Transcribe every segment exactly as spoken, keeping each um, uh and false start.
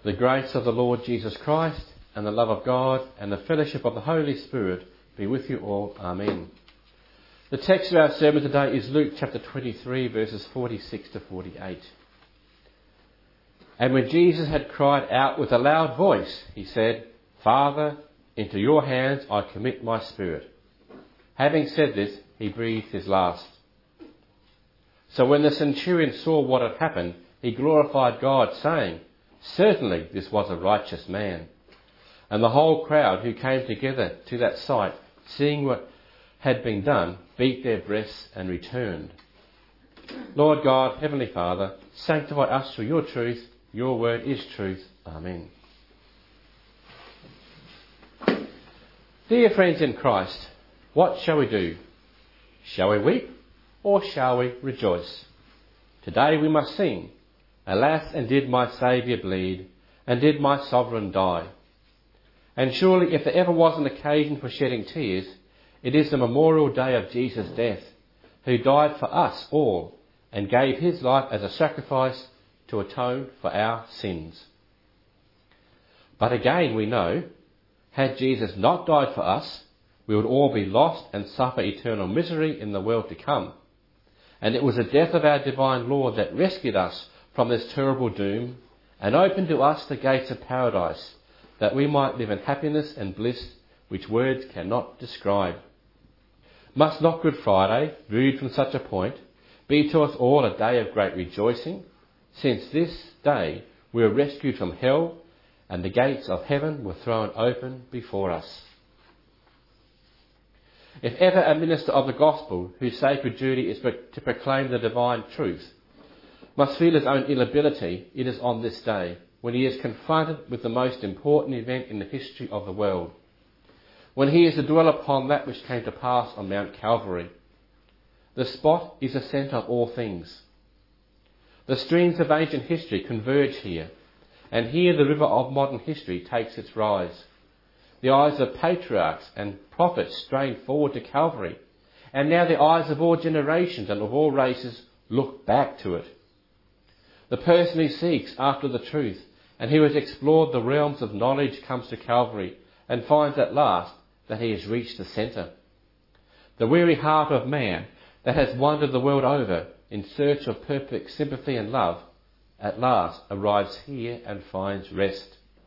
The grace of the Lord Jesus Christ and the love of God and the fellowship of the Holy Spirit be with you all. Amen. The text of our sermon today is Luke chapter twenty-three, verses forty-six to forty-eight. And when Jesus had cried out with a loud voice, he said, "Father, into your hands I commit my spirit." Having said this, he breathed his last. So when the centurion saw what had happened, he glorified God, saying, "Certainly this was a righteous man." And the whole crowd who came together to that sight, seeing what had been done, beat their breasts and returned. Lord God, Heavenly Father, sanctify us through your truth. Your word is truth. Amen. Dear friends in Christ, what shall we do? Shall we weep or shall we rejoice? Today we must sing, "Alas, and did my Saviour bleed, and did my Sovereign die?" And surely if there ever was an occasion for shedding tears, it is the memorial day of Jesus' death, who died for us all and gave his life as a sacrifice to atone for our sins. But again we know, had Jesus not died for us, we would all be lost and suffer eternal misery in the world to come. And it was the death of our divine Lord that rescued us from this terrible doom and opened to us the gates of paradise, that we might live in happiness and bliss which words cannot describe. Must not Good Friday, viewed from such a point, be to us all a day of great rejoicing, since this day we were rescued from hell and the gates of heaven were thrown open before us? If ever a minister of the gospel, whose sacred duty is to proclaim the divine truth, must feel his own inability, it is on this day, when he is confronted with the most important event in the history of the world, when he is to dwell upon that which came to pass on Mount Calvary. The spot is the centre of all things. The streams of ancient history converge here, and here the river of modern history takes its rise. The eyes of patriarchs and prophets strain forward to Calvary, and now the eyes of all generations and of all races look back to it. The person who seeks after the truth and who has explored the realms of knowledge comes to Calvary and finds at last that he has reached the centre. The weary heart of man that has wandered the world over in search of perfect sympathy and love, at last arrives here and finds rest.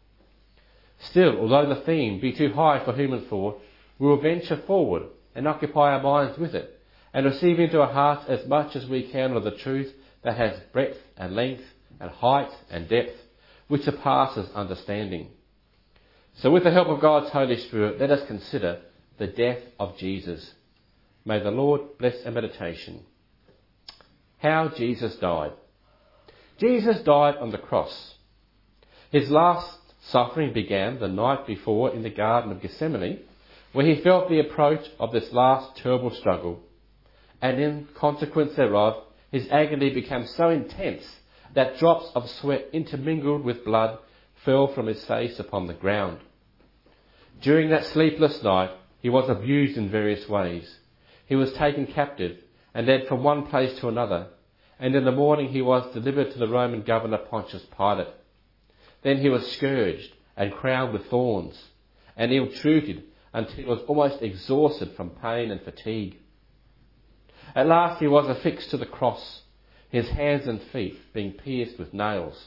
Still, although the theme be too high for human thought, we will venture forward and occupy our minds with it, and receive into our hearts as much as we can of the truth that has breadth and length and height and depth, which surpasses understanding. So with the help of God's Holy Spirit, let us consider the death of Jesus. May the Lord bless our meditation. How Jesus died. Jesus died on the cross. His last suffering began the night before in the Garden of Gethsemane, where he felt the approach of this last terrible struggle, and in consequence thereof, his agony became so intense that drops of sweat intermingled with blood fell from his face upon the ground. During that sleepless night, he was abused in various ways. He was taken captive and led from one place to another, and in the morning he was delivered to the Roman governor Pontius Pilate. Then he was scourged and crowned with thorns, and ill-treated until he was almost exhausted from pain and fatigue. At last he was affixed to the cross, his hands and feet being pierced with nails.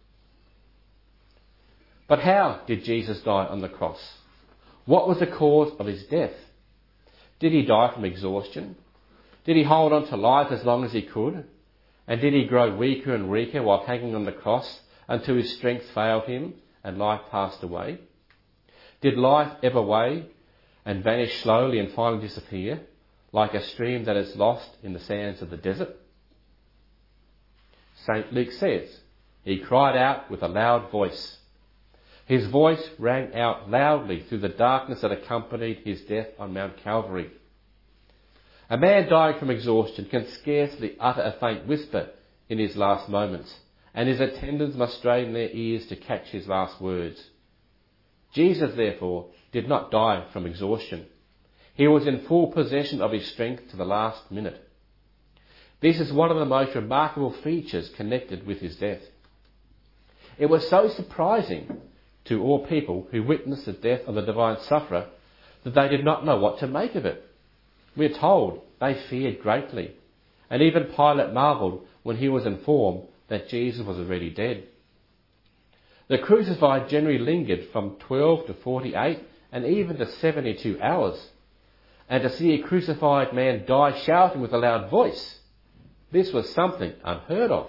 But how did Jesus die on the cross? What was the cause of his death? Did he die from exhaustion? Did he hold on to life as long as he could? And did he grow weaker and weaker while hanging on the cross until his strength failed him and life passed away? Did life ebb away and vanish slowly and finally disappear, like a stream that is lost in the sands of the desert? Saint Luke says, he cried out with a loud voice. His voice rang out loudly through the darkness that accompanied his death on Mount Calvary. A man dying from exhaustion can scarcely utter a faint whisper in his last moments, and his attendants must strain their ears to catch his last words. Jesus, therefore, did not die from exhaustion. He was in full possession of his strength to the last minute. This is one of the most remarkable features connected with his death. It was so surprising to all people who witnessed the death of the divine sufferer that they did not know what to make of it. We are told they feared greatly, and even Pilate marvelled when he was informed that Jesus was already dead. The crucified generally lingered from twelve to forty-eight and even to seventy-two hours. And to see a crucified man die shouting with a loud voice, this was something unheard of.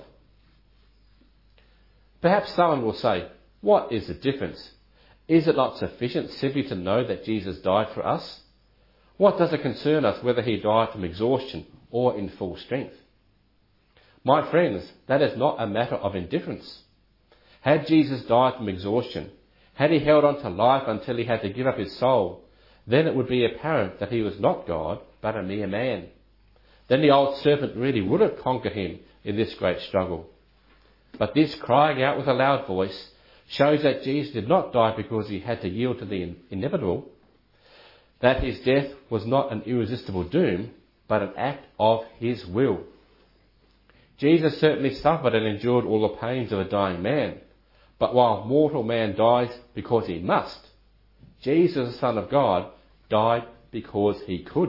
Perhaps someone will say, what is the difference? Is it not sufficient simply to know that Jesus died for us? What does it concern us whether he died from exhaustion or in full strength? My friends, that is not a matter of indifference. Had Jesus died from exhaustion, had he held on to life until he had to give up his soul, then it would be apparent that he was not God, but a mere man. Then the old serpent really would have conquered him in this great struggle. But this crying out with a loud voice shows that Jesus did not die because he had to yield to the inevitable, that his death was not an irresistible doom, but an act of his will. Jesus certainly suffered and endured all the pains of a dying man, but while mortal man dies because he must, Jesus, the Son of God, died because he could.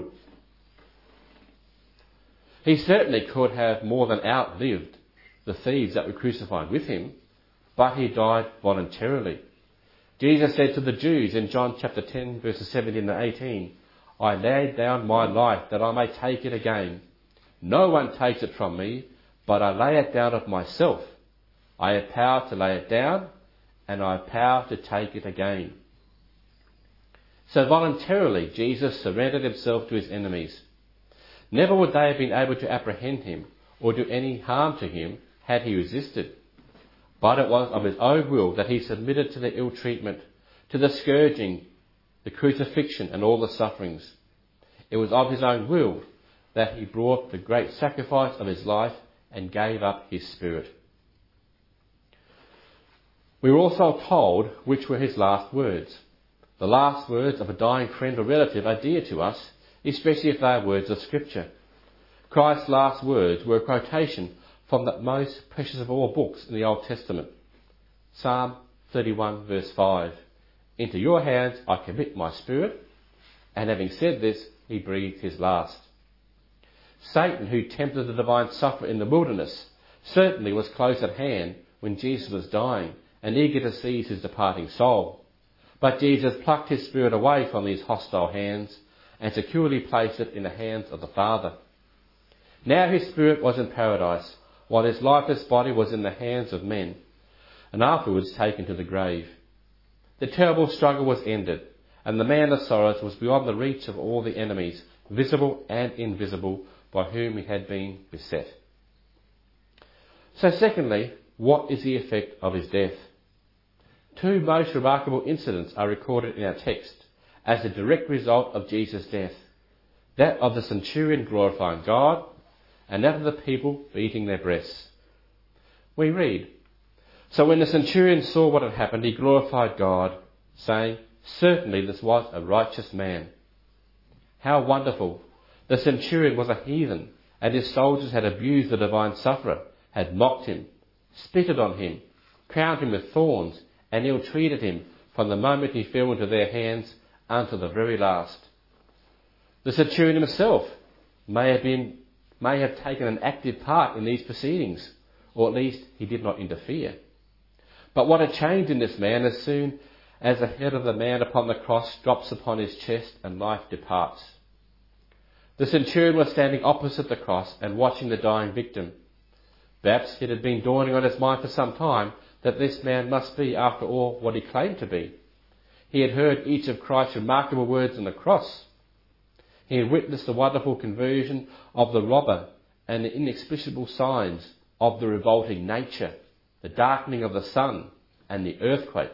He certainly could have more than outlived the thieves that were crucified with him, but he died voluntarily. Jesus said to the Jews in John chapter ten, verses seventeen and eighteen, I laid down my life that I may take it again. No one takes it from me, but I lay it down of myself. I have power to lay it down, and I have power to take it again. So voluntarily, Jesus surrendered himself to his enemies. Never would they have been able to apprehend him or do any harm to him had he resisted. But it was of his own will that he submitted to the ill treatment, to the scourging, the crucifixion and all the sufferings. It was of his own will that he brought the great sacrifice of his life and gave up his spirit. We were also told which were his last words. The last words of a dying friend or relative are dear to us, especially if they are words of Scripture. Christ's last words were a quotation from the most precious of all books in the Old Testament. Psalm thirty-one verse five. Into your hands I commit my spirit. And having said this, he breathed his last. Satan, who tempted the divine sufferer in the wilderness, certainly was close at hand when Jesus was dying and eager to seize his departing soul. But Jesus plucked his spirit away from these hostile hands and securely placed it in the hands of the Father. Now his spirit was in paradise, while his lifeless body was in the hands of men, and afterwards taken to the grave. The terrible struggle was ended, and the man of sorrows was beyond the reach of all the enemies, visible and invisible, by whom he had been beset. So secondly, what is the effect of his death? Two most remarkable incidents are recorded in our text as a direct result of Jesus' death. That of the centurion glorifying God, and that of the people beating their breasts. We read, So when the centurion saw what had happened, he glorified God, saying, Certainly this was a righteous man. How wonderful! The centurion was a heathen, and his soldiers had abused the divine sufferer, had mocked him, spitted on him, crowned him with thorns, and ill-treated him from the moment he fell into their hands until the very last. The centurion himself may have been may have taken an active part in these proceedings, or at least he did not interfere. But what a change in this man as soon as the head of the man upon the cross drops upon his chest and life departs. The centurion was standing opposite the cross and watching the dying victim. Perhaps it had been dawning on his mind for some time that this man must be, after all, what he claimed to be. He had heard each of Christ's remarkable words on the cross. He had witnessed the wonderful conversion of the robber and the inexplicable signs of the revolting nature, the darkening of the sun and the earthquake.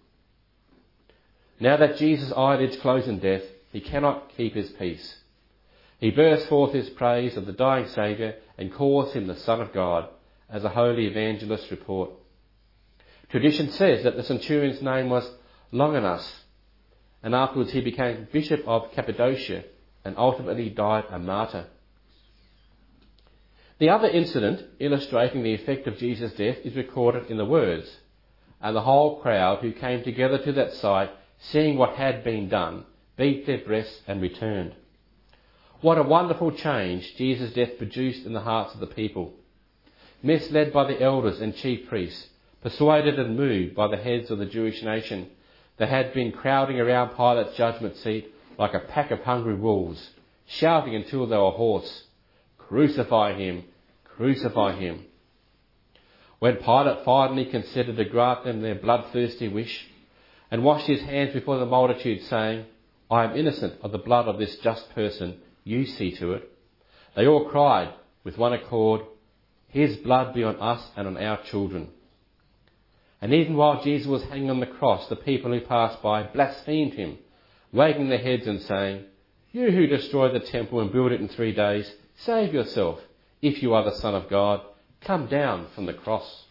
Now that Jesus' eyelids close in death, he cannot keep his peace. He bursts forth his praise of the dying Saviour and calls him the Son of God, as a holy evangelist report. Tradition says that the centurion's name was Longinus, and afterwards he became Bishop of Cappadocia and ultimately died a martyr. The other incident illustrating the effect of Jesus' death is recorded in the words, and the whole crowd who came together to that sight, seeing what had been done, beat their breasts and returned. What a wonderful change Jesus' death produced in the hearts of the people. Misled by the elders and chief priests, persuaded and moved by the heads of the Jewish nation, they had been crowding around Pilate's judgment seat like a pack of hungry wolves, shouting until they were hoarse, "Crucify him! Crucify him!" When Pilate finally considered to grant them their bloodthirsty wish, and washed his hands before the multitude, saying, "I am innocent of the blood of this just person, you see to it," they all cried with one accord, "His blood be on us and on our children." And even while Jesus was hanging on the cross, the people who passed by blasphemed him, wagging their heads and saying, "You who destroyed the temple and build it in three days, save yourself. If you are the Son of God, come down from the cross."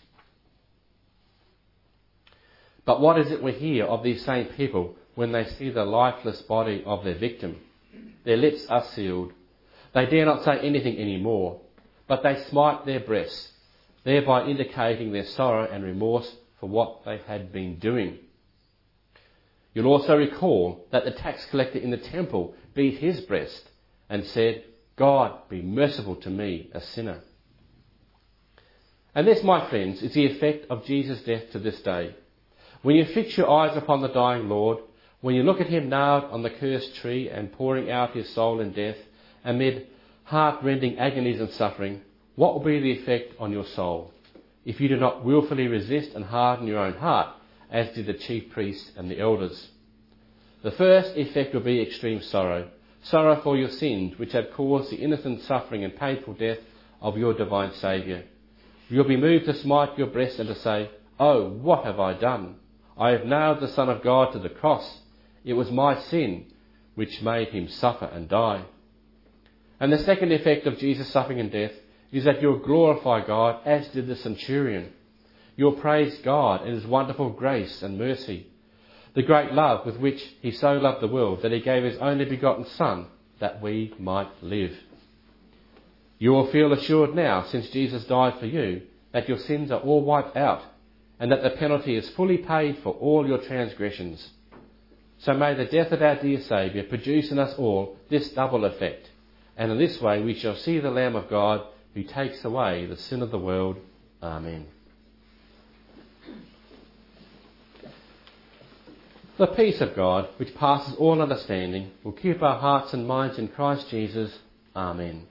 But what is it we hear of these same people when they see the lifeless body of their victim? Their lips are sealed. They dare not say anything anymore, but they smite their breasts, thereby indicating their sorrow and remorse for what they had been doing. You'll also recall that the tax collector in the temple beat his breast and said, "God, be merciful to me, a sinner." And this, my friends, is the effect of Jesus' death to this day. When you fix your eyes upon the dying Lord, when you look at him nailed on the cursed tree and pouring out his soul in death, amid heart-rending agonies and suffering, what will be the effect on your soul if you do not willfully resist and harden your own heart, as did the chief priests and the elders? The first effect will be extreme sorrow, sorrow for your sins, which had caused the innocent suffering and painful death of your divine Saviour. You'll be moved to smite your breast and to say, "Oh, what have I done? I have nailed the Son of God to the cross. It was my sin which made him suffer and die." And the second effect of Jesus' suffering and death is that you'll glorify God as did the centurion. You'll praise God in his wonderful grace and mercy, the great love with which he so loved the world that he gave his only begotten Son that we might live. You will feel assured now, since Jesus died for you, that your sins are all wiped out and that the penalty is fully paid for all your transgressions. So may the death of our dear Saviour produce in us all this double effect, and in this way we shall see the Lamb of God who takes away the sin of the world. Amen. The peace of God, which passes all understanding, will keep our hearts and minds in Christ Jesus. Amen.